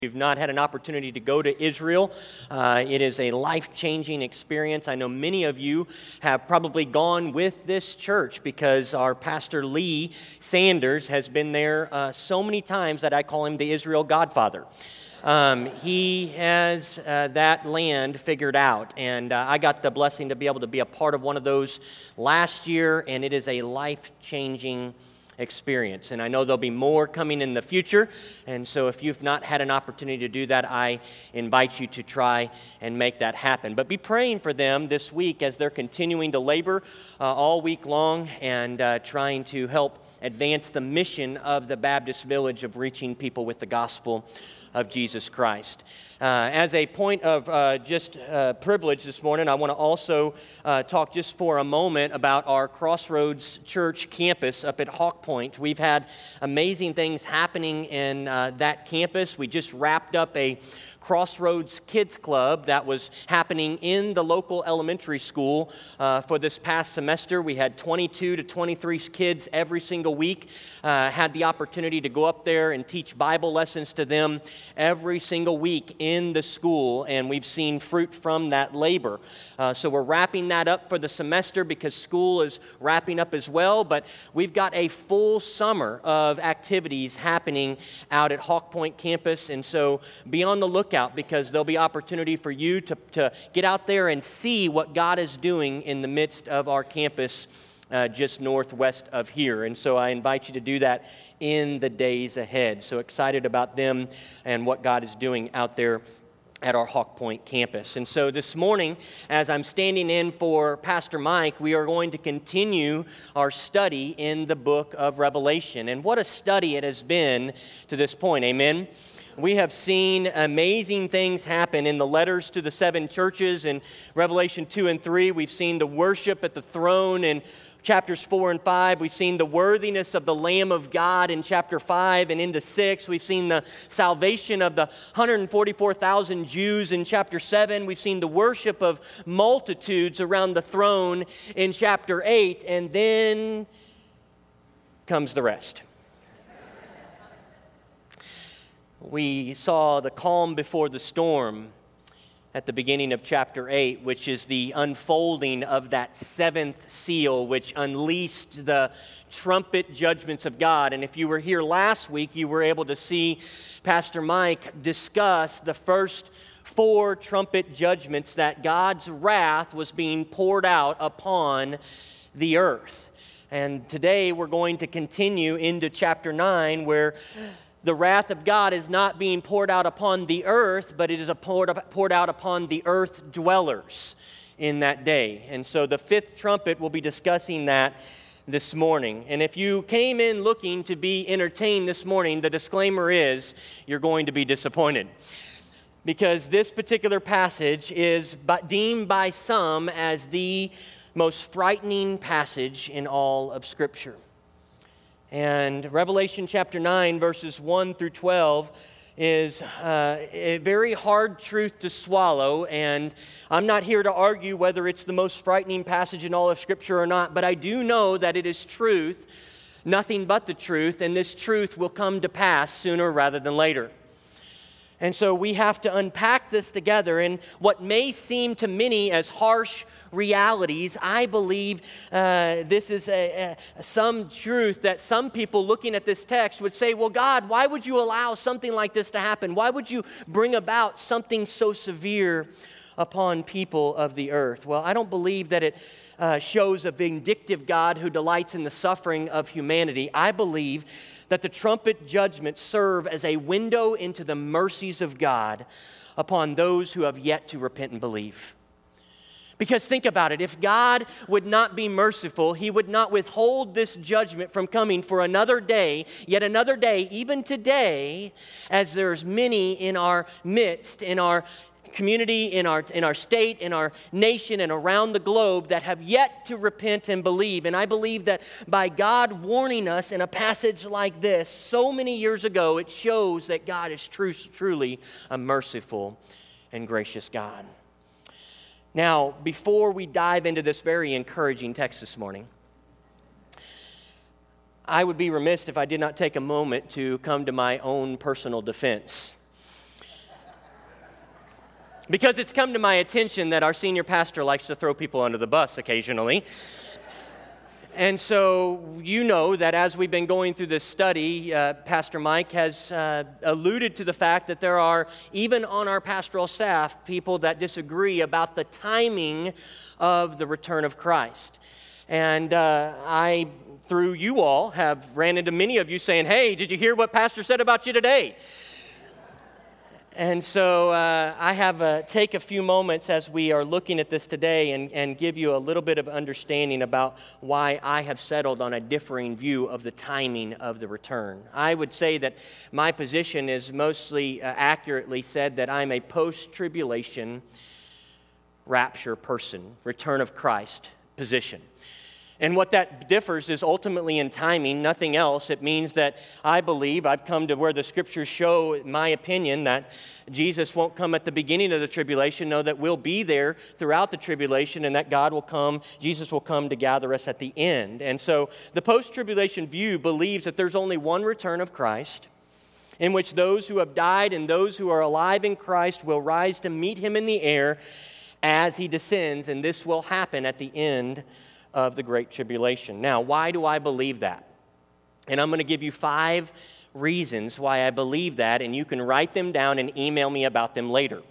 You've not had an opportunity to go to Israel. It is a life-changing experience. I know many of you have probably gone with this church because our pastor Lee Sanders has been there so many times that I call him the Israel Godfather. He has that land figured out, and I got the blessing to be able to be a part of one of those last year, and it is a life-changing experience. And I know there'll be more coming in the future, and so if you've not had an opportunity to do that, I invite you to try and make that happen. But be praying for them this week as they're continuing to labor all week long and trying to help advance the mission of the Baptist Village of reaching people with the gospel of Jesus Christ. As a point of privilege this morning, I want to also talk just for a moment about our Crossroads Church campus up at Hawk Point. We've had amazing things happening in that campus. We just wrapped up a Crossroads Kids Club that was happening in the local elementary school for this past semester. We had 22 to 23 kids every single week. Had the opportunity to go up there and teach Bible lessons to them every single week in the school, and we've seen fruit from that labor. So we're wrapping that up for the semester because school is wrapping up as well, but we've got a full summer of activities happening out at Hawk Point campus, and so be on the lookout because there'll be opportunity for you to get out there and see what God is doing in the midst of our campus just northwest of here. And so I invite you to do that in the days ahead. So excited about them and what God is doing out there at our Hawk Point campus. And so this morning, as I'm standing in for Pastor Mike, we are going to continue our study in the book of Revelation. And what a study it has been to this point, amen? We have seen amazing things happen in the letters to the seven churches in Revelation 2 and 3. We've seen the worship at the throne in chapters 4 and 5. We've seen the worthiness of the Lamb of God in chapter 5 and into 6. We've seen the salvation of the 144,000 Jews in chapter 7. We've seen the worship of multitudes around the throne in chapter 8. And then comes the rest. We saw the calm before the storm at the beginning of chapter 8, which is the unfolding of that seventh seal, which unleashed the trumpet judgments of God. And if you were here last week, you were able to see Pastor Mike discuss the first 4 trumpet judgments that God's wrath was being poured out upon the earth. And today we're going to continue into chapter 9, where the wrath of God is not being poured out upon the earth, but it is poured out upon the earth dwellers in that day. And so the 5th trumpet, will be discussing that this morning. And if you came in looking to be entertained this morning, the disclaimer is you're going to be disappointed. Because this particular passage is deemed by some as the most frightening passage in all of Scripture. And Revelation chapter 9, verses 1 through 12 is a very hard truth to swallow. And I'm not here to argue whether it's the most frightening passage in all of Scripture or not, but I do know that it is truth, nothing but the truth, and this truth will come to pass sooner rather than later. And so we have to unpack this together. And what may seem to many as harsh realities, I believe this is some truth that some people looking at this text would say, well, God, why would you allow something like this to happen? Why would you bring about something so severe upon people of the earth? Well, I don't believe that it shows a vindictive God who delights in the suffering of humanity. I believe that the trumpet judgments serve as a window into the mercies of God upon those who have yet to repent and believe. Because think about it, if God would not be merciful, He would not withhold this judgment from coming for another day, yet another day, even today, as there's many in our midst, in our community, in our state, in our nation, and around the globe that have yet to repent and believe. And I believe that by God warning us in a passage like this so many years ago, it shows that God is truly a merciful and gracious God. Now, before we dive into this very encouraging text this morning, I would be remiss if I did not take a moment to come to my own personal defense. Because it's come to my attention that our senior pastor likes to throw people under the bus occasionally. And so you know that as we've been going through this study, Pastor Mike has alluded to the fact that there are, even on our pastoral staff, people that disagree about the timing of the return of Christ. And I, through you all, have ran into many of you saying, hey, did you hear what Pastor said about you today? And so I have take a few moments as we are looking at this today and give you a little bit of understanding about why I have settled on a differing view of the timing of the return. I would say that my position is mostly accurately said that I'm a post-tribulation rapture person, return of Christ position. And what that differs is ultimately in timing, nothing else. It means that I believe, I've come to where the scriptures show, in my opinion, that Jesus won't come at the beginning of the tribulation, no, that we'll be there throughout the tribulation, and that God will come, Jesus will come to gather us at the end. And so the post-tribulation view believes that there's only one return of Christ, in which those who have died and those who are alive in Christ will rise to meet him in the air as he descends, and this will happen at the end of the Great Tribulation. Now, why do I believe that? And I'm going to give you 5 reasons why I believe that, and you can write them down and email me about them later,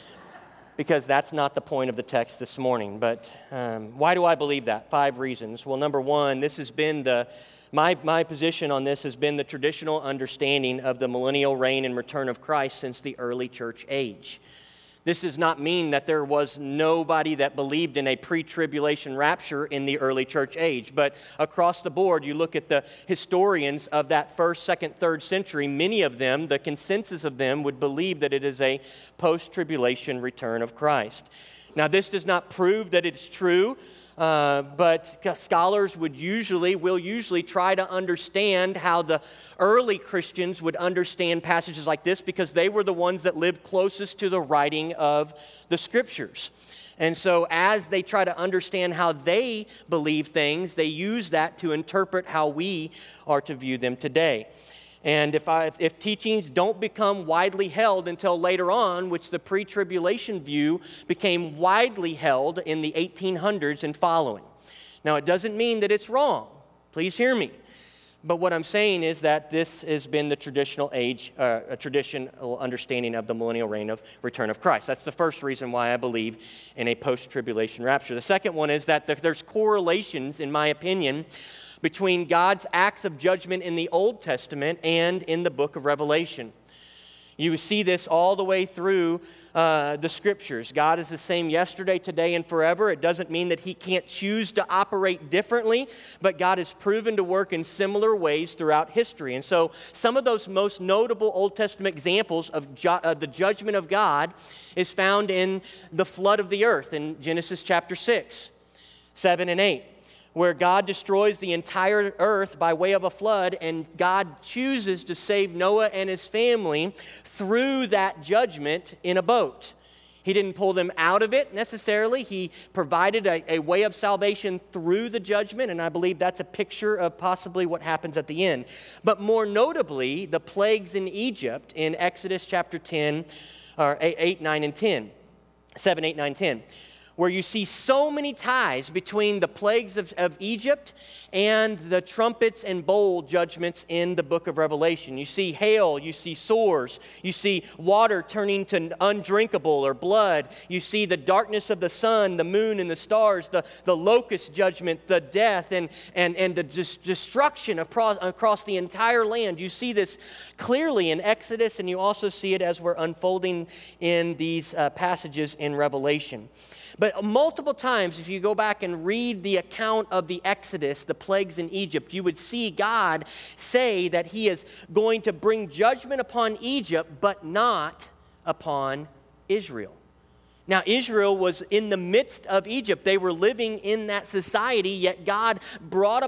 because that's not the point of the text this morning. But why do I believe that? 5 reasons. Well, number one, this has been my position on this has been the traditional understanding of the millennial reign and return of Christ since the early church age. This does not mean that there was nobody that believed in a pre-tribulation rapture in the early church age. But across the board, you look at the historians of that 1st, 2nd, 3rd century, many of them, the consensus of them, would believe that it is a post-tribulation return of Christ. Now, this does not prove that it's true, but scholars will usually try to understand how the early Christians would understand passages like this, because they were the ones that lived closest to the writing of the Scriptures. And so as they try to understand how they believe things, they use that to interpret how we are to view them today. And if teachings don't become widely held until later on, which the pre-tribulation view became widely held in the 1800s and following. Now, it doesn't mean that it's wrong. Please hear me. But what I'm saying is that this has been the traditional understanding of the millennial reign of return of Christ. That's the first reason why I believe in a post-tribulation rapture. The second one is that there's correlations, in my opinion, between God's acts of judgment in the Old Testament and in the book of Revelation. You see this all the way through the Scriptures. God is the same yesterday, today, and forever. It doesn't mean that he can't choose to operate differently, but God has proven to work in similar ways throughout history. And so some of those most notable Old Testament examples of the judgment of God is found in the flood of the earth in Genesis chapter 6, 7, and 8. Where God destroys the entire earth by way of a flood, and God chooses to save Noah and his family through that judgment in a boat. He didn't pull them out of it necessarily. He provided a way of salvation through the judgment, and I believe that's a picture of possibly what happens at the end. But more notably, the plagues in Egypt in Exodus chapter 10, or 8, 9, and 10. 7, 8, 9, 10. Where you see so many ties between the plagues of Egypt and the trumpets and bowl judgments in the book of Revelation. You see hail, you see sores, you see water turning to undrinkable or blood. You see the darkness of the sun, the moon, and the stars, the locust judgment, the death, and the destruction across the entire land. You see this clearly in Exodus, and you also see it as we're unfolding in these passages in Revelation. But multiple times, if you go back and read the account of the Exodus, the plagues in Egypt, you would see God say that he is going to bring judgment upon Egypt, but not upon Israel. Now, Israel was in the midst of Egypt. They were living in that society, yet God brought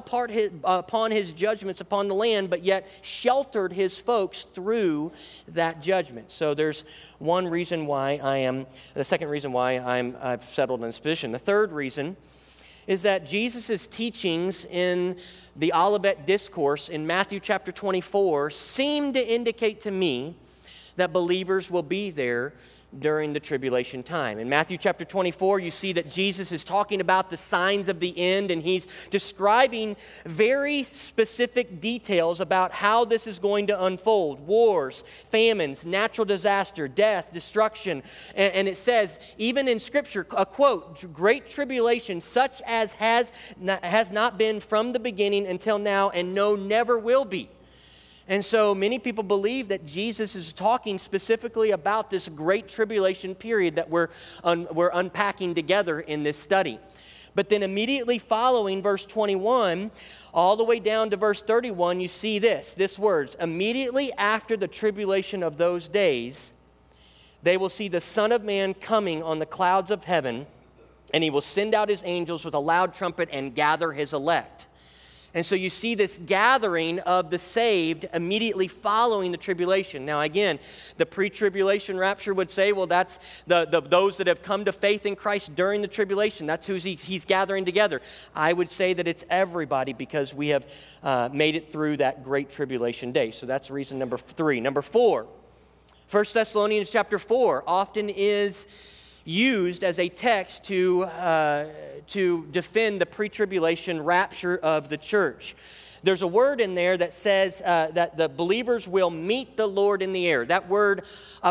upon his judgments upon the land, but yet sheltered his folks through that judgment. So there's one reason why the second reason why I've settled in this position. The third reason is that Jesus' teachings in the Olivet Discourse in Matthew chapter 24 seem to indicate to me that believers will be there during the tribulation time. In Matthew chapter 24, you see that Jesus is talking about the signs of the end, and he's describing very specific details about how this is going to unfold. Wars, famines, natural disaster, death, destruction. And it says, even in Scripture, a quote, great tribulation such as has not been from the beginning until now, and no, never will be. And so many people believe that Jesus is talking specifically about this great tribulation period that we're unpacking together in this study. But then immediately following verse 21, all the way down to verse 31, you see this words, immediately after the tribulation of those days, they will see the Son of Man coming on the clouds of heaven, and he will send out his angels with a loud trumpet and gather his elect. And so you see this gathering of the saved immediately following the tribulation. Now again, the pre-tribulation rapture would say, well, that's those that have come to faith in Christ during the tribulation. That's who he's gathering together. I would say that it's everybody because we have made it through that great tribulation day. So that's reason number 3. Number 4, 1 Thessalonians chapter 4 often is used as a text to defend the pre-tribulation rapture of the church. There's a word in there that says that the believers will meet the Lord in the air. That word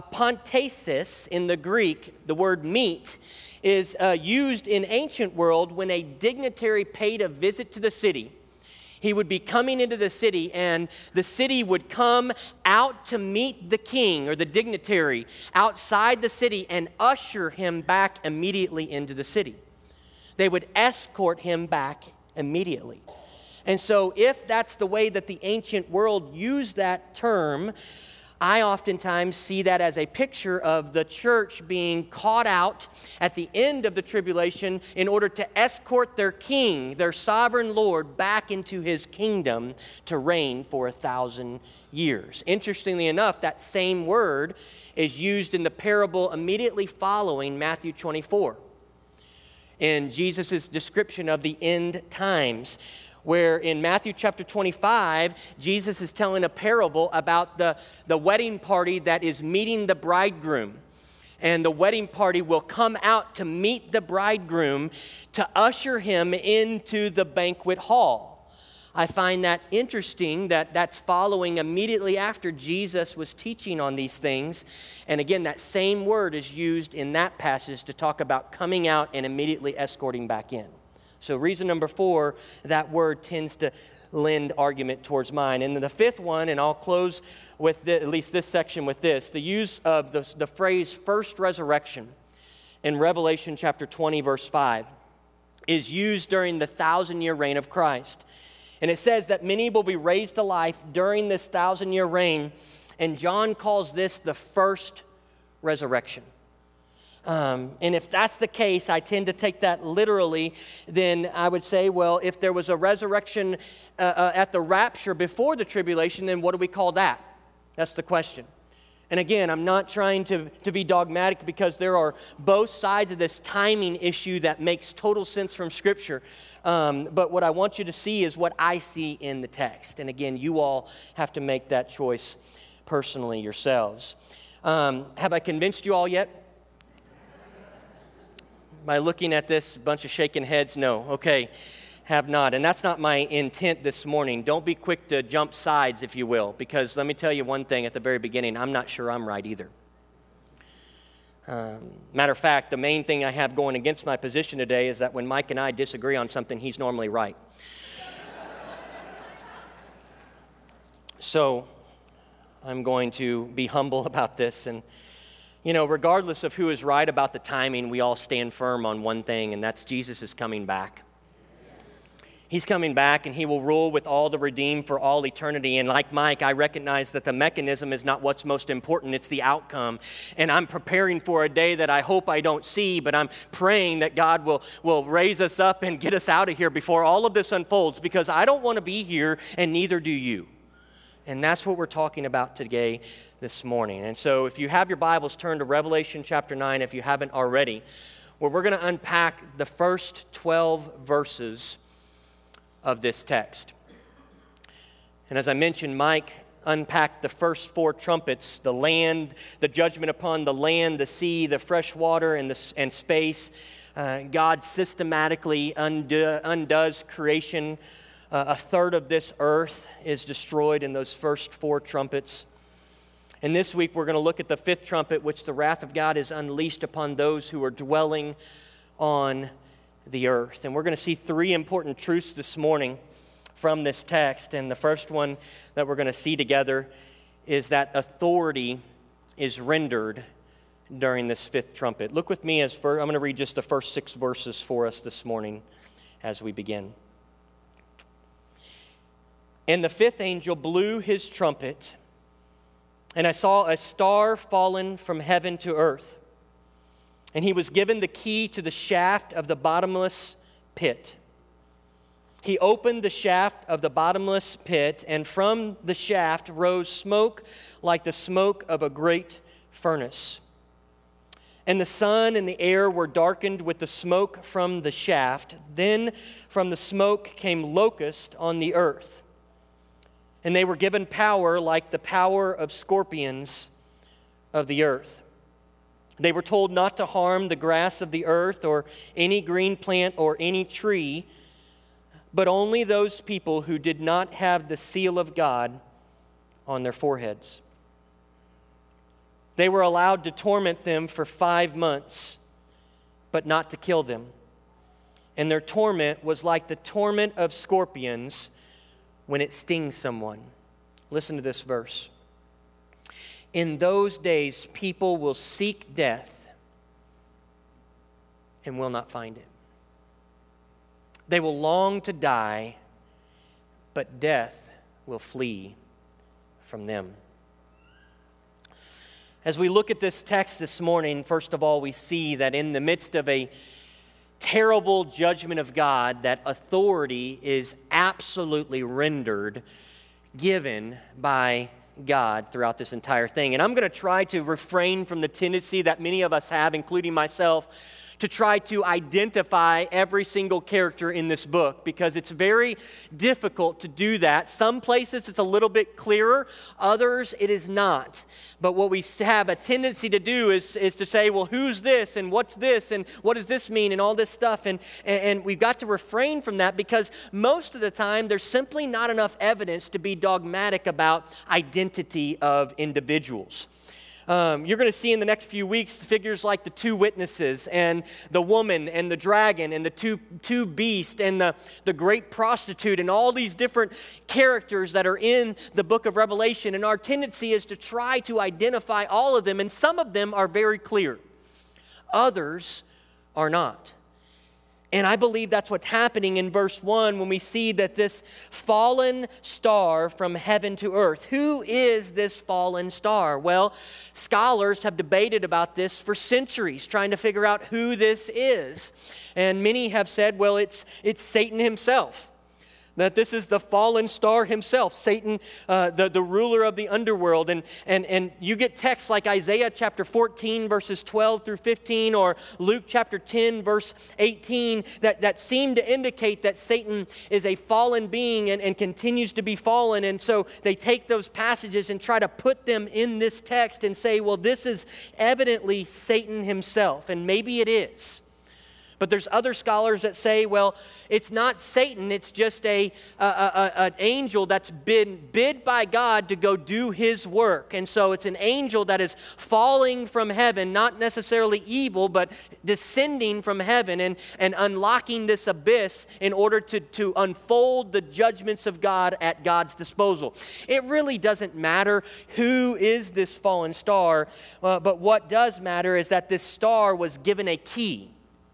apantesis in the Greek, the word meet, is used in ancient world when a dignitary paid a visit to the city. He would be coming into the city, and the city would come out to meet the king or the dignitary outside the city and usher him back immediately into the city. They would escort him back immediately. And so if that's the way that the ancient world used that term, I oftentimes see that as a picture of the church being caught out at the end of the tribulation in order to escort their king, their sovereign Lord, back into his kingdom to reign for 1,000 years. Interestingly enough, that same word is used in the parable immediately following Matthew 24 in Jesus' description of the end times, where in Matthew chapter 25, Jesus is telling a parable about the wedding party that is meeting the bridegroom. And the wedding party will come out to meet the bridegroom to usher him into the banquet hall. I find that interesting that that's following immediately after Jesus was teaching on these things. And again, that same word is used in that passage to talk about coming out and immediately escorting back in. So reason number 4, that word tends to lend argument towards mine. And then the 5th one, and I'll close with at least this section with this, the use of the phrase first resurrection in Revelation chapter 20, verse 5, is used during the 1,000-year reign of Christ. And it says that many will be raised to life during this 1,000-year reign, and John calls this the first resurrection. And if that's the case, I tend to take that literally, then I would say, well, if there was a resurrection at the rapture before the tribulation, then what do we call that? That's the question. And again, I'm not trying to be dogmatic because there are both sides of this timing issue that makes total sense from Scripture. But what I want you to see is what I see in the text. And again, you all have to make that choice personally yourselves. Have I convinced you all yet? By looking at this bunch of shaking heads, no. Okay, have not. And that's not my intent this morning. Don't be quick to jump sides, if you will, because let me tell you one thing at the very beginning. I'm not sure I'm right either. Matter of fact, the main thing I have going against my position today is that when Mike and I disagree on something, he's normally right. So I'm going to be humble about this. And, you know, regardless of who is right about the timing, we all stand firm on one thing, and that's Jesus is coming back. He's coming back, and he will rule with all the redeemed for all eternity. And like Mike, I recognize that the mechanism is not what's most important. It's the outcome. And I'm preparing for a day that I hope I don't see, but I'm praying that God will raise us up and get us out of here before all of this unfolds, because I don't want to be here, and neither do you. And that's what we're talking about today, this morning. And so if you have your Bibles, turn to Revelation chapter 9 if you haven't already, where we're going to unpack the first 12 verses of this text. And as I mentioned, Mike unpacked the first four trumpets, the land, the judgment upon the land, the sea, the fresh water, and space. God systematically undoes creation. A third of this earth is destroyed in those first four trumpets. And this week we're going to look at the fifth trumpet, which the wrath of God is unleashed upon those who are dwelling on the earth. And we're going to see three important truths this morning from this text. And the first one that we're going to see together is that authority is rendered during this fifth trumpet. Look with me I'm going to read just the first 6 verses for us this morning as we begin. And the fifth angel blew his trumpet, and I saw a star fallen from heaven to earth. And he was given the key to the shaft of the bottomless pit. He opened the shaft of the bottomless pit, and from the shaft rose smoke like the smoke of a great furnace. And the sun and the air were darkened with the smoke from the shaft. Then from the smoke came locusts on the earth. And they were given power like the power of scorpions of the earth. They were told not to harm the grass of the earth or any green plant or any tree, but only those people who did not have the seal of God on their foreheads. They were allowed to torment them for 5 months, but not to kill them. And their torment was like the torment of scorpions when it stings someone. Listen to this verse. In those days, people will seek death and will not find it. They will long to die, but death will flee from them. As we look at this text this morning, first of all, we see that in the midst of a terrible judgment of God, that authority is absolutely rendered, given by God throughout this entire thing. And I'm going to try to refrain from the tendency that many of us have, including myself, to try to identify every single character in this book, because it's very difficult to do that. Some places it's a little bit clearer, others it is not. But what we have a tendency to do is to say, well, who's this and what's this and what does this mean and all this stuff. And we've got to refrain from that, because most of the time there's simply not enough evidence to be dogmatic about identity of individuals. You're going to see in the next few weeks figures like the 2 witnesses and the woman and the dragon and the two beasts and the great prostitute and all these different characters that are in the book of Revelation. And our tendency is to try to identify all of them, and some of them are very clear. Others are not. And I believe that's what's happening in verse 1 when we see that this fallen star from heaven to earth. Who is this fallen star? Well, scholars have debated about this for centuries, trying to figure out who this is. And many have said, well, it's Satan himself. That this is the fallen star himself, Satan, the ruler of the underworld. And you get texts like Isaiah chapter 14, verses 12 through 15, or Luke chapter 10, verse 18, that seem to indicate that Satan is a fallen being and continues to be fallen. And so they take those passages and try to put them in this text and say, well, this is evidently Satan himself. And maybe it is. But there's other scholars that say, well, it's not Satan, it's just an angel that's been bid by God to go do his work. And so it's an angel that is falling from heaven, not necessarily evil, but descending from heaven and unlocking this abyss in order to unfold the judgments of God at God's disposal. It really doesn't matter who is this fallen star, but what does matter is that this star was given a key.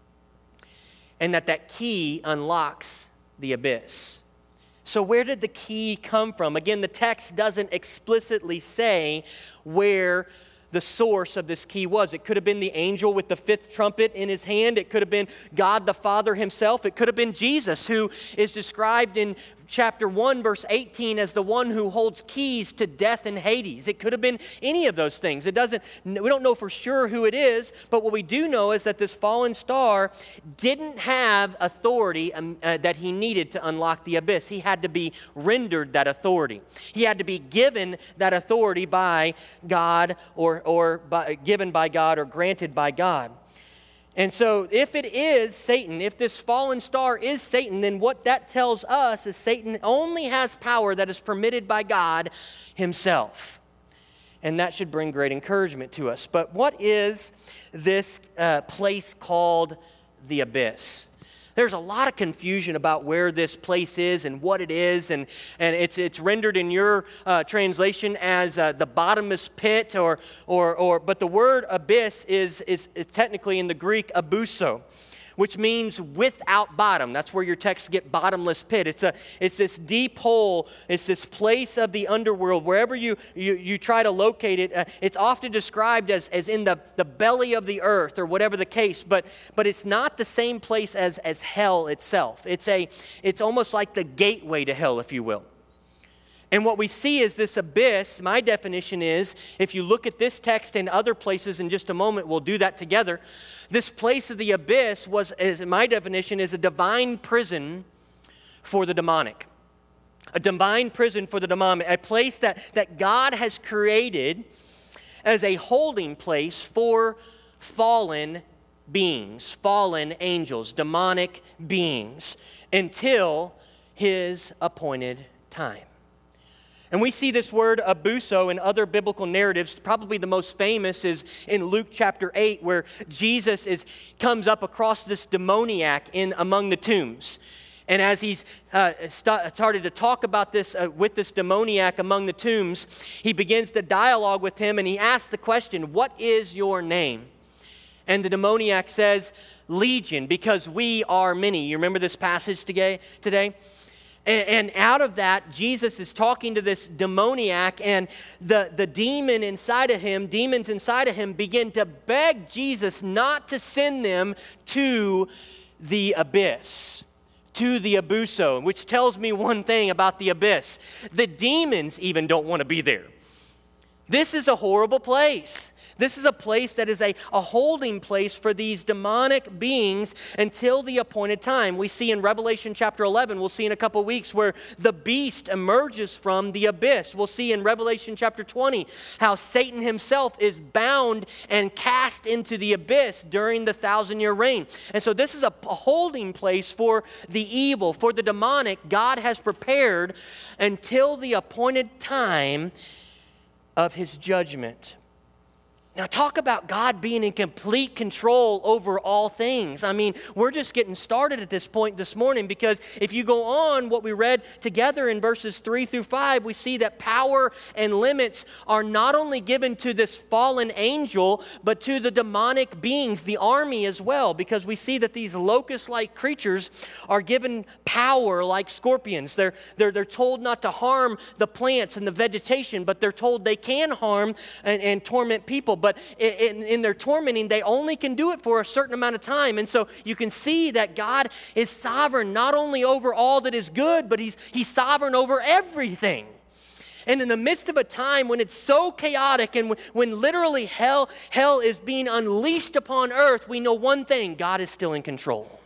And that key unlocks the abyss. So where did the key come from? Again, the text doesn't explicitly say where the source of this key was. It could have been the angel with the 5th trumpet in his hand. It could have been God the Father himself. It could have been Jesus, who is described in chapter 1, verse 18 as the one who holds keys to death and Hades. It could have been any of those things. We don't know for sure who it is, but what we do know is that this fallen star didn't have authority that he needed to unlock the abyss. He had to be rendered that authority. He had to be given that authority by God or given by God or granted by God. And so if it is Satan, if this fallen star is Satan, then what that tells us is Satan only has power that is permitted by God himself. And that should bring great encouragement to us. But what is this place called the abyss? There's a lot of confusion about where this place is and what it is, and it's rendered in your translation as the bottomless pit, but the word abyss is technically in the Greek abuso, which means without bottom. That's where your texts get bottomless pit. It's this deep hole. It's this place of the underworld. Wherever you try to locate it, it's often described as in the belly of the earth or whatever the case. But it's not the same place as hell itself. It's almost like the gateway to hell, if you will. And what we see is this abyss. My definition is, if you look at this text and other places in just a moment, we'll do that together. This place of the abyss my definition, is a divine prison for the demonic. A divine prison for the demonic. A place that God has created as a holding place for fallen beings, fallen angels, demonic beings, until his appointed time. And we see this word abuso in other biblical narratives. Probably the most famous is in Luke chapter 8, where Jesus comes up across this demoniac among the tombs. And as he's started to talk about this with this demoniac among the tombs, he begins to dialogue with him, and he asks the question, "What is your name?" And the demoniac says, "Legion, because we are many." You remember this passage today? And out of that, Jesus is talking to this demoniac, and the demons inside of him begin to beg Jesus not to send them to the abyss, to the abuso, which tells me one thing about the abyss. The demons even don't want to be there. This is a horrible place. This is a place that is a holding place for these demonic beings until the appointed time. We see in Revelation chapter 11, we'll see in a couple of weeks, where the beast emerges from the abyss. We'll see in Revelation chapter 20 how Satan himself is bound and cast into the abyss during the 1,000-year reign. And so this is a holding place for the evil, for the demonic. God has prepared until the appointed time of his judgment. Now, talk about God being in complete control over all things. I mean, we're just getting started at this point this morning, because if you go on what we read together in verses 3 through 5, we see that power and limits are not only given to this fallen angel, but to the demonic beings, the army as well, because we see that these locust-like creatures are given power like scorpions. They're told not to harm the plants and the vegetation, but they're told they can harm and torment people. But in their tormenting, they only can do it for a certain amount of time. And so you can see that God is sovereign not only over all that is good, but he's sovereign over everything. And in the midst of a time when it's so chaotic and when literally hell is being unleashed upon earth, we know one thing: God is still in control.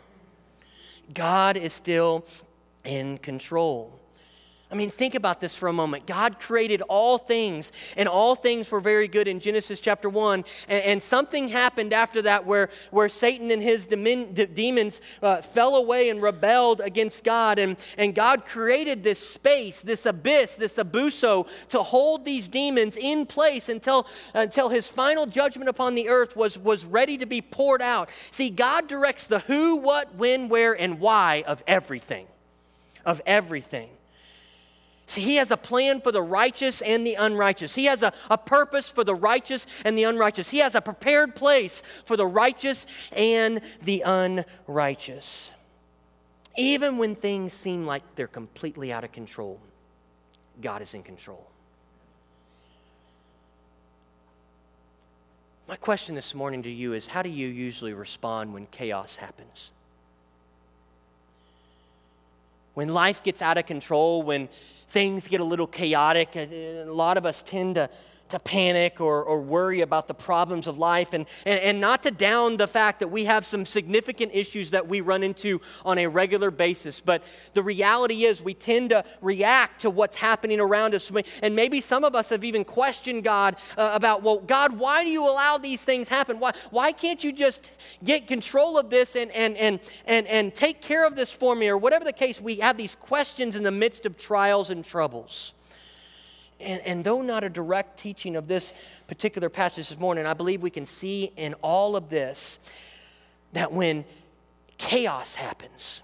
God is still in control. I mean, think about this for a moment. God created all things, and all things were very good in Genesis chapter 1. And something happened after that where Satan and his demons fell away and rebelled against God. And God created this space, this abyss, this abuso, to hold these demons in place until his final judgment upon the earth was ready to be poured out. See, God directs the who, what, when, where, and why of everything. Of everything. See, he has a plan for the righteous and the unrighteous. He has a purpose for the righteous and the unrighteous. He has a prepared place for the righteous and the unrighteous. Even when things seem like they're completely out of control, God is in control. My question this morning to you is, how do you usually respond when chaos happens? when life gets out of control, when things get a little chaotic, a lot of us tend to panic or worry about the problems of life, and not to down the fact that we have some significant issues that we run into on a regular basis. But the reality is we tend to react to what's happening around us. And maybe some of us have even questioned God about, well, God, why do you allow these things happen? Why can't you just get control of this and take care of this for me? Or whatever the case, we have these questions in the midst of trials and troubles. And though not a direct teaching of this particular passage this morning, I believe we can see in all of this that when chaos happens,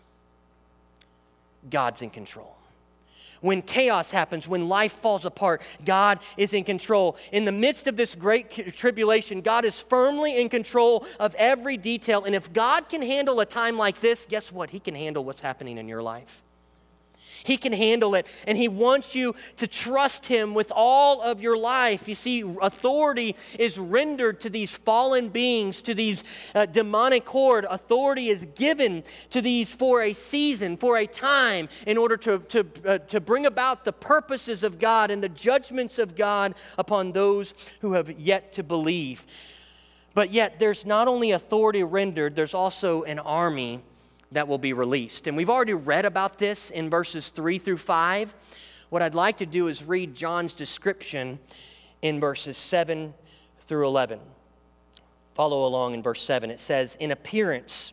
God's in control. When chaos happens, when life falls apart, God is in control. In the midst of this great tribulation, God is firmly in control of every detail. And if God can handle a time like this, guess what? He can handle what's happening in your life. He can handle it, and He wants you to trust Him with all of your life. You see, authority is rendered to these fallen beings, to these demonic horde. Authority is given to these for a season, for a time, in order to bring about the purposes of God and the judgments of God upon those who have yet to believe. But yet, there's not only authority rendered, there's also an army that will be released. And we've already read about this in verses 3 through 5. What I'd like to do is read John's description in verses 7 through 11. Follow along in verse 7. It says, "In appearance,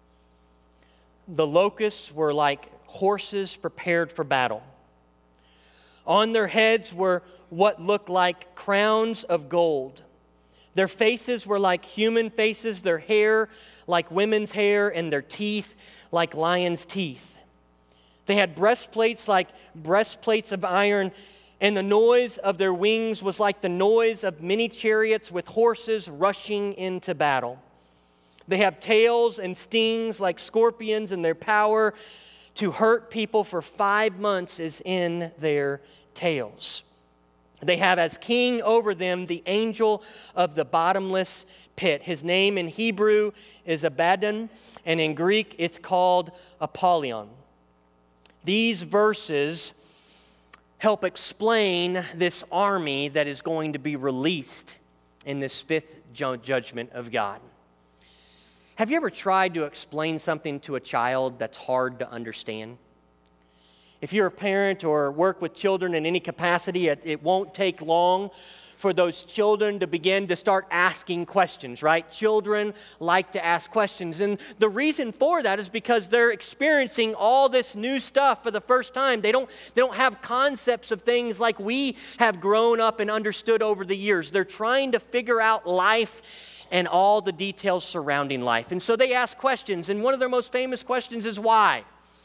the locusts were like horses prepared for battle. On their heads were what looked like crowns of gold. Their faces were like human faces, their hair like women's hair, and their teeth like lions' teeth. They had breastplates like breastplates of iron, and the noise of their wings was like the noise of many chariots with horses rushing into battle. They have tails and stings like scorpions, and their power to hurt people for 5 months is in their tails. They have as king over them the angel of the bottomless pit. His name in Hebrew is Abaddon, and in Greek it's called Apollyon." These verses help explain this army that is going to be released in this fifth judgment of God. Have you ever tried to explain something to a child that's hard to understand? If you're a parent or work with children in any capacity, it won't take long for those children to begin to start asking questions, right? Children like to ask questions. And the reason for that is because they're experiencing all this new stuff for the first time. They don't have concepts of things like we have grown up and understood over the years. They're trying to figure out life and all the details surrounding life. And so they ask questions. And one of their most famous questions is why?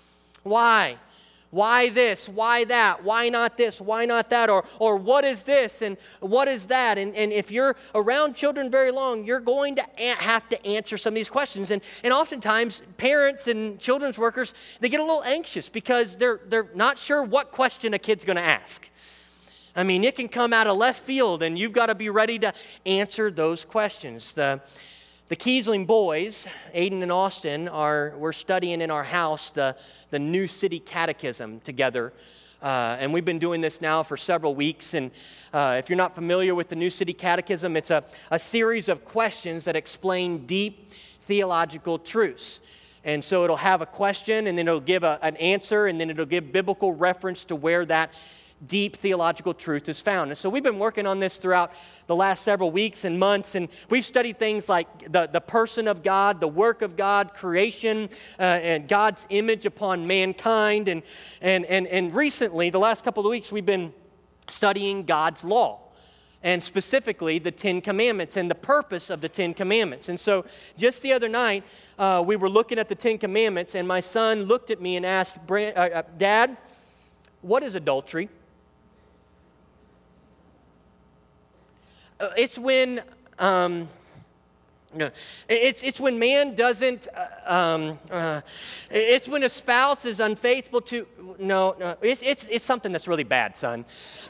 Why? Why this? Why that? Why not this? Why not that? Or what is this? And what is that? And if you're around children very long, you're going to have to answer some of these questions. And oftentimes, parents and children's workers, they get a little anxious because they're not sure what question a kid's going to ask. I mean, it can come out of left field, and you've got to be ready to answer those questions. The Kiesling boys, Aiden and Austin, we're studying in our house the New City Catechism together. And we've been doing this now for several weeks. And if you're not familiar with the New City Catechism, it's a series of questions that explain deep theological truths. And so it'll have a question, and then it'll give an answer, and then it'll give biblical reference to where that deep theological truth is found. And so we've been working on this throughout the last several weeks and months, and we've studied things like the person of God, the work of God, creation, and God's image upon mankind. And recently, the last couple of weeks, we've been studying God's law, and specifically the Ten Commandments and the purpose of the Ten Commandments. And so just the other night, we were looking at the Ten Commandments, and my son looked at me and asked, "Dad, what is adultery?" It's when No, it's when man doesn't, it's when a spouse is unfaithful to, no, it's something that's really bad, son.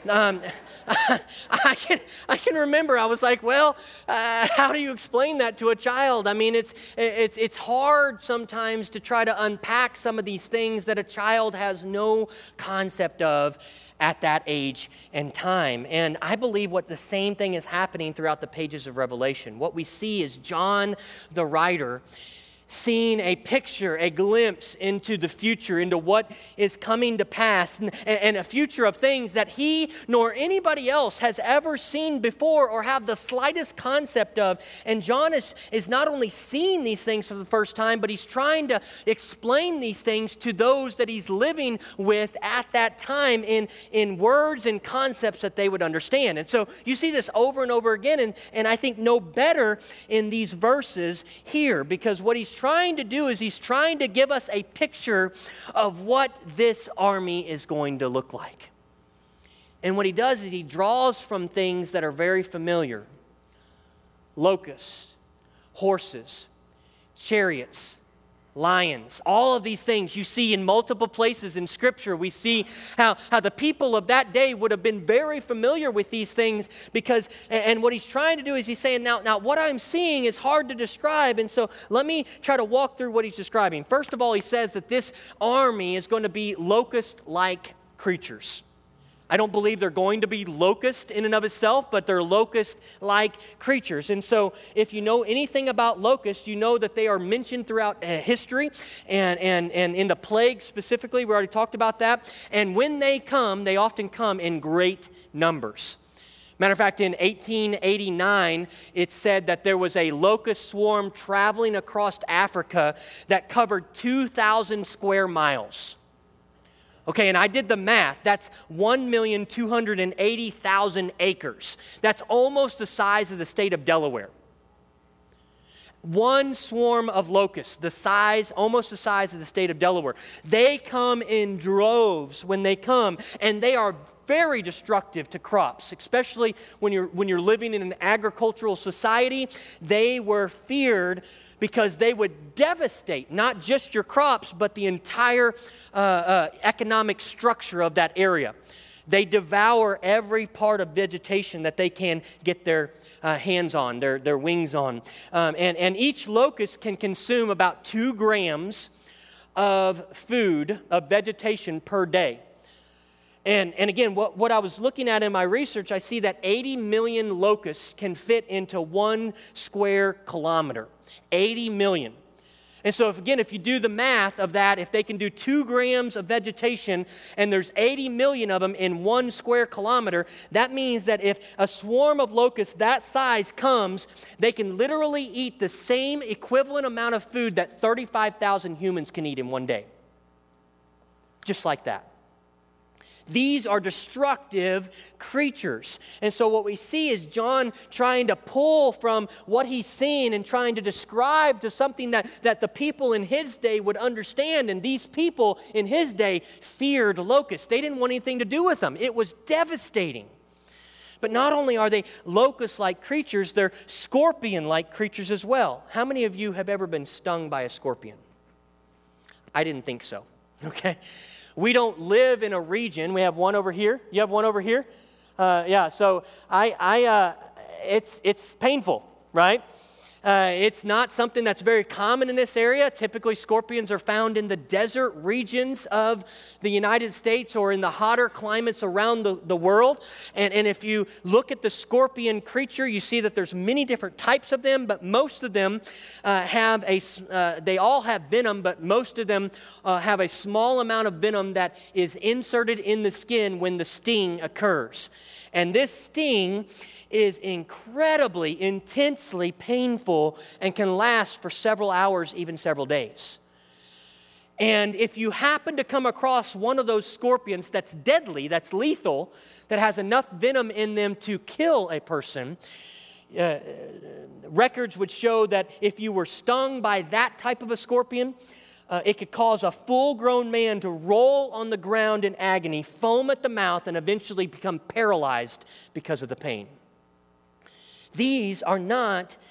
I can remember, I was like, well, how do you explain that to a child? I mean, it's hard sometimes to try to unpack some of these things that a child has no concept of at that age and time. And I believe what the same thing is happening throughout the pages of Revelation. What we see is John, the writer, seeing a picture, a glimpse into the future, into what is coming to pass, and a future of things that he nor anybody else has ever seen before or have the slightest concept of. And John is not only seeing these things for the first time, but he's trying to explain these things to those that he's living with at that time in words and concepts that they would understand. And so you see this over and over again, and I think no better in these verses here, because what he's trying to do is he's trying to give us a picture of what this army is going to look like. And what he does is he draws from things that are very familiar: locusts, horses, chariots, lions. All of these things you see in multiple places in Scripture. We see how the people of that day would have been very familiar with these things, because, and what he's trying to do is he's saying, now what I'm seeing is hard to describe, and so let me try to walk through what he's describing. First of all, he says that this army is going to be locust-like creatures. I don't believe they're going to be locust in and of itself, but they're locust-like creatures. And so if you know anything about locusts, you know that they are mentioned throughout history and in the plague specifically. We already talked about that. And when they come, they often come in great numbers. Matter of fact, in 1889, it said that there was a locust swarm traveling across Africa that covered 2,000 square miles. Okay, and I did the math. That's 1,280,000 acres. That's almost the size of the state of Delaware. One swarm of locusts, almost the size of the state of Delaware. They come in droves when they come, and they are very destructive to crops, especially when you're living in an agricultural society. They were feared because they would devastate not just your crops, but the entire economic structure of that area. They devour every part of vegetation that they can get their hands on, their wings on. And each locust can consume about 2 grams of food, of vegetation per day. And again, what I was looking at in my research, I see that 80 million locusts can fit into 1 square kilometer. 80 million. And so if you do the math of that, if they can do 2 grams of vegetation and there's 80 million of them in 1 square kilometer, that means that if a swarm of locusts that size comes, they can literally eat the same equivalent amount of food that 35,000 humans can eat in one day. Just like that. These are destructive creatures. And so what we see is John trying to pull from what he's seen and trying to describe to something that the people in his day would understand. And these people in his day feared locusts. They didn't want anything to do with them. It was devastating. But not only are they locust-like creatures, they're scorpion-like creatures as well. How many of you have ever been stung by a scorpion? I didn't think so. Okay? We don't live in a region. We have one over here. You have one over here? Yeah, so it's painful, right? It's not something that's very common in this area. Typically, scorpions are found in the desert regions of the United States or in the hotter climates around the world. And if you look at the scorpion creature, you see that there's many different types of them, but most of them they all have venom, but most of them have a small amount of venom that is inserted in the skin when the sting occurs. And this sting is incredibly, intensely painful and can last for several hours, even several days. And if you happen to come across one of those scorpions that's deadly, that's lethal, that has enough venom in them to kill a person, records would show that if you were stung by that type of a scorpion, it could cause a full-grown man to roll on the ground in agony, foam at the mouth, and eventually become paralyzed because of the pain. These are not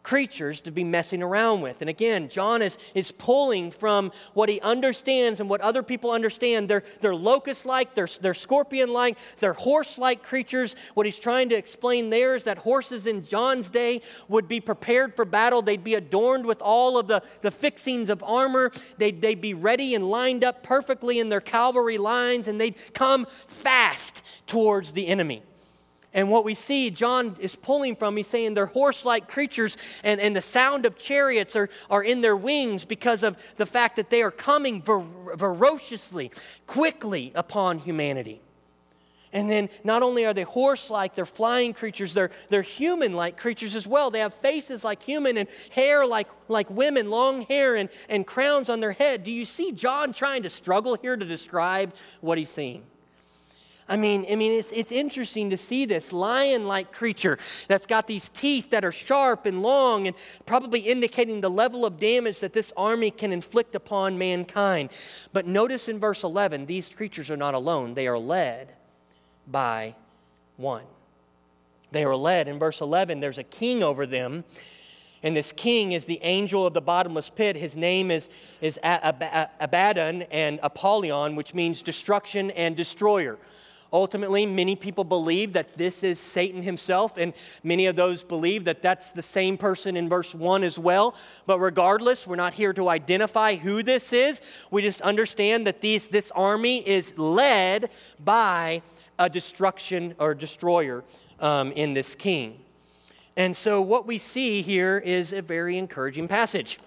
creatures to be messing around with. And again, John is pulling from what he understands and what other people understand. They're locust-like, they're scorpion-like, they're horse-like creatures. What he's trying to explain there is that horses in John's day would be prepared for battle. They'd be adorned with all of the fixings of armor. They'd be ready and lined up perfectly in their cavalry lines, and they'd come fast towards the enemy. And what we see, John is pulling from, he's saying they're horse-like creatures, and the sound of chariots are in their wings because of the fact that they are coming ferociously, quickly upon humanity. And then not only are they horse-like, they're flying creatures, they're human-like creatures as well. They have faces like human and hair like women, long hair and crowns on their head. Do you see John trying to struggle here to describe what he's seeing? I mean, it's interesting to see this lion-like creature that's got these teeth that are sharp and long and probably indicating the level of damage that this army can inflict upon mankind. But notice in verse 11, these creatures are not alone. They are led by one. They are led. In verse 11, there's a king over them. And this king is the angel of the bottomless pit. His name is Abaddon and Apollyon, which means destruction and destroyer. Ultimately, many people believe that this is Satan himself, and many of those believe that that's the same person in verse 1 as well. But regardless, we're not here to identify who this is. We just understand that this army is led by a destruction or destroyer in this king. And so what we see here is a very encouraging passage.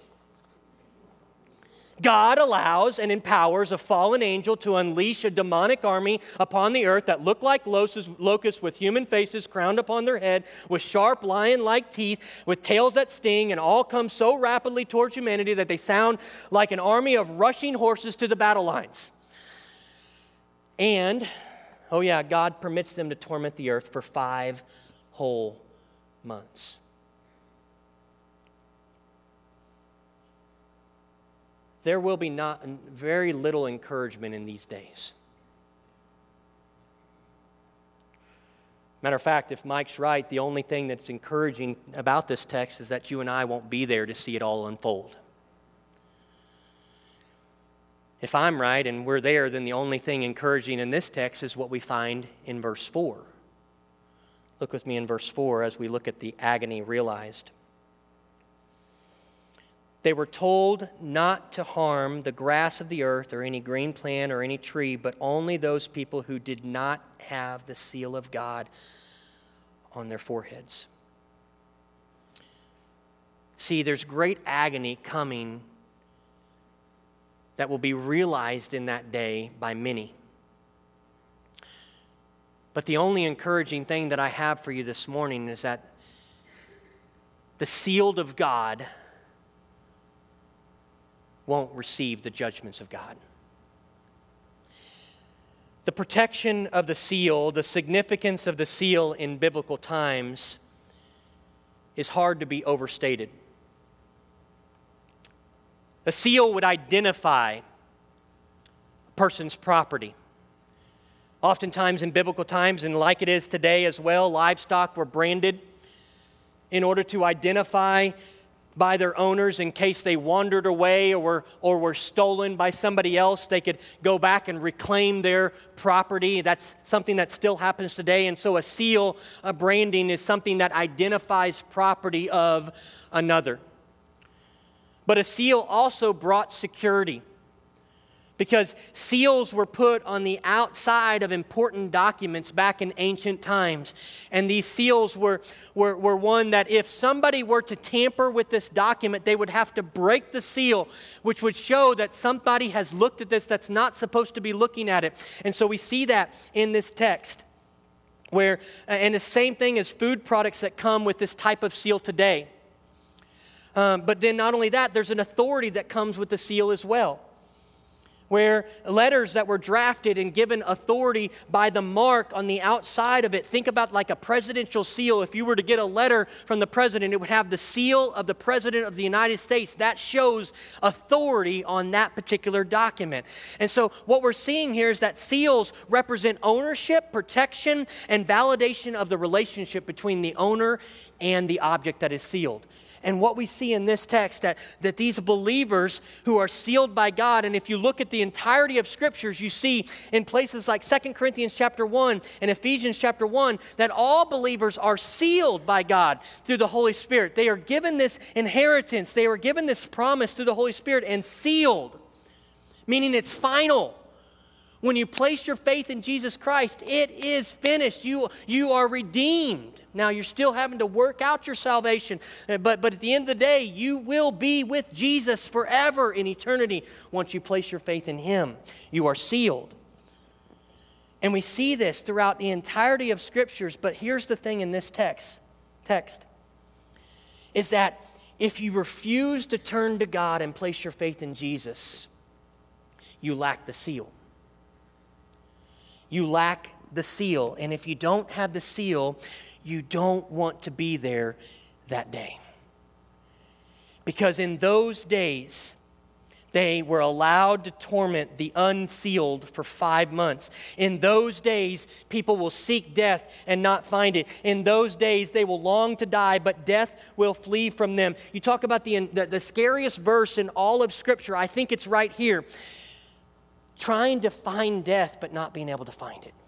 God allows and empowers a fallen angel to unleash a demonic army upon the earth that look like locusts with human faces crowned upon their head, with sharp lion-like teeth, with tails that sting, and all come so rapidly towards humanity that they sound like an army of rushing horses to the battle lines. And, God permits them to torment the earth for 5 whole months. There will be very little encouragement in these days. Matter of fact, if Mike's right, the only thing that's encouraging about this text is that you and I won't be there to see it all unfold. If I'm right and we're there, then the only thing encouraging in this text is what we find in verse 4. Look with me in verse 4 as we look at the agony realized. They were told not to harm the grass of the earth or any green plant or any tree, but only those people who did not have the seal of God on their foreheads. See, there's great agony coming that will be realized in that day by many. But the only encouraging thing that I have for you this morning is that the sealed of God won't receive the judgments of God. The protection of the seal, the significance of the seal in biblical times is hard to be overstated. A seal would identify a person's property. Oftentimes in biblical times, and like it is today as well, livestock were branded in order to identify by their owners in case they wandered away or were stolen by somebody else. They could go back and reclaim their property. That's something that still happens today. And so a seal, a branding, is something that identifies property of another. But a seal also brought security, because seals were put on the outside of important documents back in ancient times. And these seals were one that if somebody were to tamper with this document, they would have to break the seal, which would show that somebody has looked at this that's not supposed to be looking at it. And so we see that in this text. And the same thing as food products that come with this type of seal today. But then not only that, there's an authority that comes with the seal as well, where letters that were drafted and given authority by the mark on the outside of it. Think about like a presidential seal. If you were to get a letter from the president, it would have the seal of the President of the United States. That shows authority on that particular document. And so what we're seeing here is that seals represent ownership, protection, and validation of the relationship between the owner and the object that is sealed. And what we see in this text, that these believers who are sealed by God, and if you look at the entirety of Scriptures, you see in places like 2 Corinthians chapter 1 and Ephesians chapter 1, that all believers are sealed by God through the Holy Spirit. They are given this inheritance. They are given this promise through the Holy Spirit and sealed, meaning it's final. When you place your faith in Jesus Christ, it is finished. You are redeemed. Now, you're still having to work out your salvation, but at the end of the day, you will be with Jesus forever in eternity once you place your faith in Him. You are sealed. And we see this throughout the entirety of Scriptures, but here's the thing in this text is that if you refuse to turn to God and place your faith in Jesus, you lack the seal. You lack the seal. And if you don't have the seal, you don't want to be there that day. Because in those days, they were allowed to torment the unsealed for 5 months. In those days, people will seek death and not find it. In those days, they will long to die, but death will flee from them. You talk about the scariest verse in all of Scripture. I think it's right here. Trying to find death, but not being able to find it.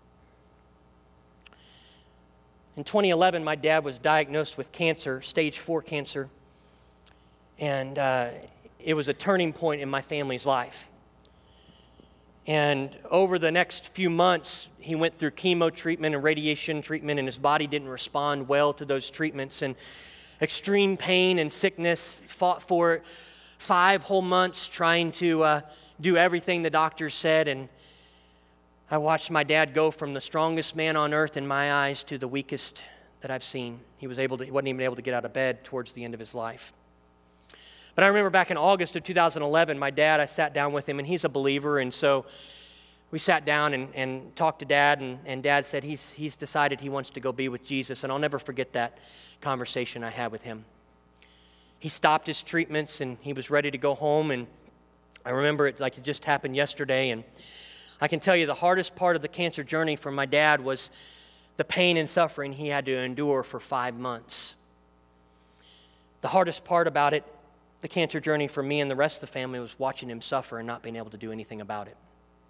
In 2011, my dad was diagnosed with cancer, stage 4 cancer, and it was a turning point in my family's life. And over the next few months, he went through chemo treatment and radiation treatment, and his body didn't respond well to those treatments, and extreme pain and sickness. Fought for it 5 whole months trying to do everything the doctors said, and I watched my dad go from the strongest man on earth in my eyes to the weakest that I've seen. He wasn't even able to get out of bed towards the end of his life. But I remember back in August of 2011, my dad, I sat down with him, and he's a believer, and so we sat down and talked to Dad, and Dad said he's decided he wants to go be with Jesus, and I'll never forget that conversation I had with him. He stopped his treatments, and he was ready to go home, and I remember it like it just happened yesterday, and I can tell you the hardest part of the cancer journey for my dad was the pain and suffering he had to endure for 5 months. The hardest part about it, the cancer journey for me and the rest of the family, was watching him suffer and not being able to do anything about it.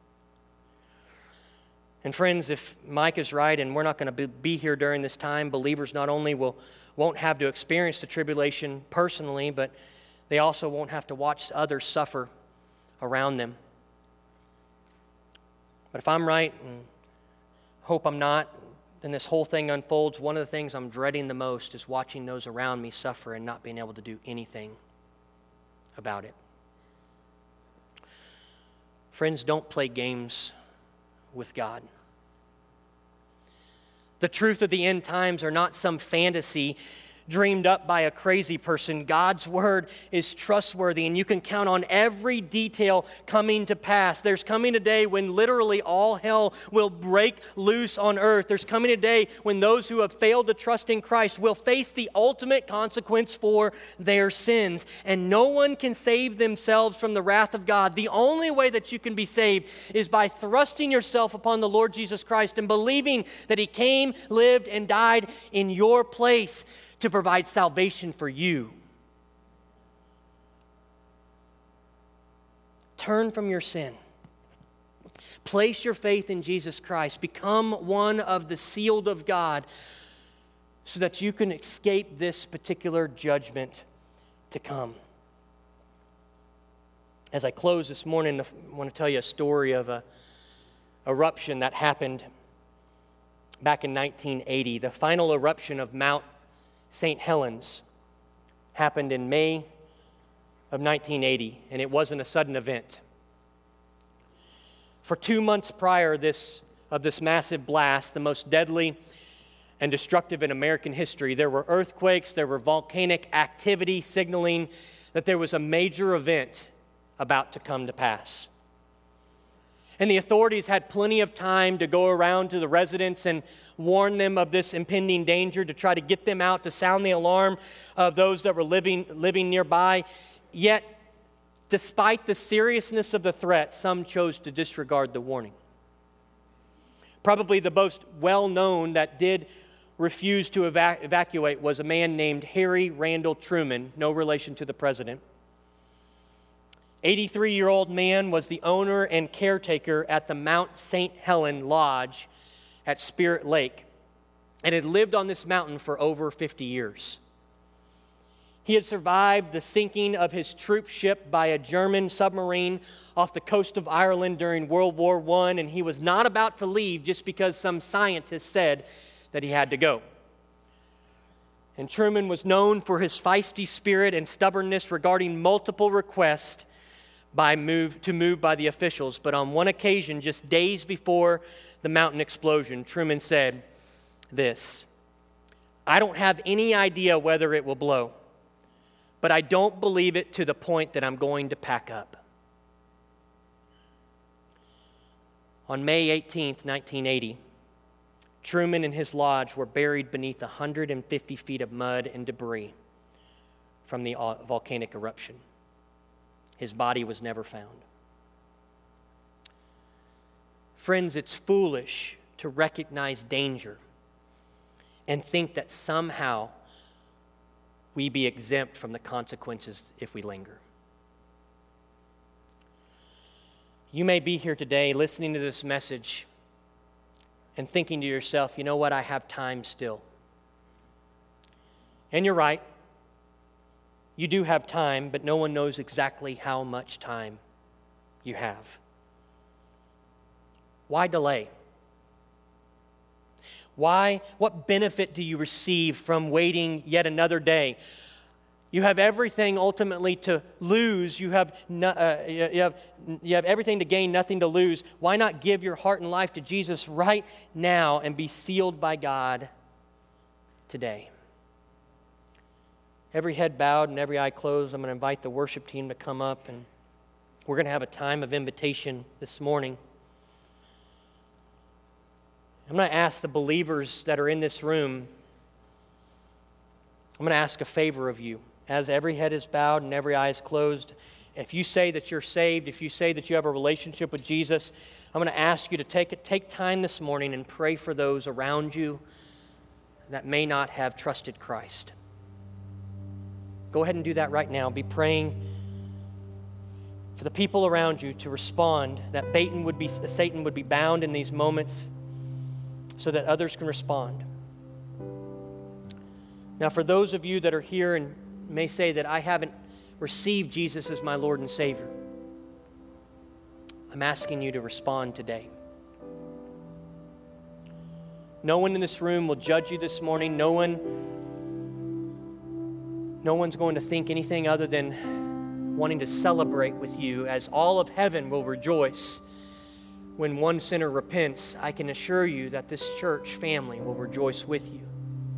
And friends, if Mike is right and we're not going to be here during this time, believers not only won't have to experience the tribulation personally, but they also won't have to watch others suffer around them. But if I'm right, and hope I'm not, and this whole thing unfolds, one of the things I'm dreading the most is watching those around me suffer and not being able to do anything about it. Friends, don't play games with God. The truth of the end times are not some fantasy dreamed up by a crazy person. God's word is trustworthy, and you can count on every detail coming to pass. There's coming a day when literally all hell will break loose on earth. There's coming a day when those who have failed to trust in Christ will face the ultimate consequence for their sins, and no one can save themselves from the wrath of God. The only way that you can be saved is by thrusting yourself upon the Lord Jesus Christ and believing that He came, lived, and died in your place to provide salvation for you. Turn from your sin. Place your faith in Jesus Christ. Become one of the sealed of God so that you can escape this particular judgment to come. As I close this morning, I want to tell you a story of an eruption that happened back in 1980. The final eruption of Mount St. Helens happened in May of 1980, and it wasn't a sudden event. For 2 months prior of this massive blast, the most deadly and destructive in American history, there were earthquakes, there were volcanic activity signaling that there was a major event about to come to pass. And the authorities had plenty of time to go around to the residents and warn them of this impending danger, to try to get them out, to sound the alarm of those that were living nearby. Yet, despite the seriousness of the threat, some chose to disregard the warning. Probably the most well-known that did refused to evacuate was a man named Harry Randall Truman, no relation to the president. 83-year-old man was the owner and caretaker at the Mount St. Helen Lodge at Spirit Lake and had lived on this mountain for over 50 years. He had survived the sinking of his troop ship by a German submarine off the coast of Ireland during World War I, and he was not about to leave just because some scientist said that he had to go. And Truman was known for his feisty spirit and stubbornness regarding multiple requests to move by the officials. But on one occasion, just days before the mountain explosion, Truman said this: "I don't have any idea whether it will blow, but I don't believe it to the point that I'm going to pack up." On May 18th, 1980, Truman and his lodge were buried beneath 150 feet of mud and debris from the volcanic eruption. His body was never found. Friends, it's foolish to recognize danger and think that somehow we be exempt from the consequences if we linger. You may be here today listening to this message and thinking to yourself, you know what, I have time still. And you're right. You do have time, but no one knows exactly how much time you have. Why delay? What benefit do you receive from waiting yet another day? You have everything ultimately to lose. You have everything to gain, nothing to lose. Why not give your heart and life to Jesus right now and be sealed by God today? Every head bowed and every eye closed. I'm going to invite the worship team to come up, and we're going to have a time of invitation this morning. I'm going to ask the believers that are in this room, I'm going to ask a favor of you. As every head is bowed and every eye is closed, if you say that you're saved, if you say that you have a relationship with Jesus, I'm going to ask you to take time this morning and pray for those around you that may not have trusted Christ. Go ahead and do that right now. Be praying for the people around you to respond, that Satan would be bound in these moments so that others can respond. Now, for those of you that are here and may say that I haven't received Jesus as my Lord and Savior, I'm asking you to respond today. No one in this room will judge you this morning. No one's going to think anything other than wanting to celebrate with you, as all of heaven will rejoice when one sinner repents. I can assure you that this church family will rejoice with you.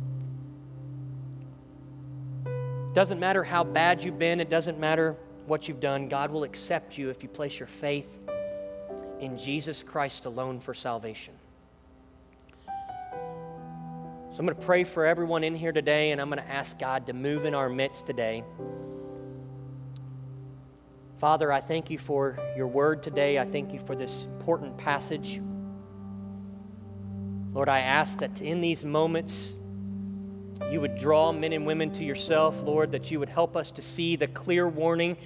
Doesn't matter how bad you've been. It doesn't matter what you've done. God will accept you if you place your faith in Jesus Christ alone for salvation. So I'm going to pray for everyone in here today, and I'm going to ask God to move in our midst today. Father, I thank you for your word today. I thank you for this important passage. Lord, I ask that in these moments you would draw men and women to yourself, Lord, that you would help us to see the clear warning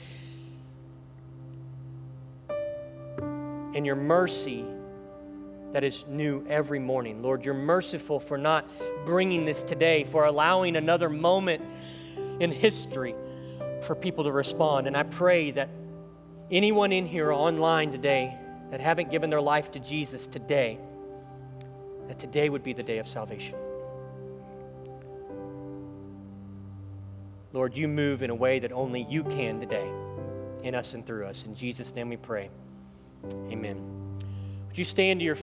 and your mercy that is new every morning. Lord, you're merciful for not bringing this today, for allowing another moment in history for people to respond. And I pray that anyone in here online today that haven't given their life to Jesus today, that today would be the day of salvation. Lord, you move in a way that only you can today, in us and through us. In Jesus' name we pray. Amen. Would you stand to your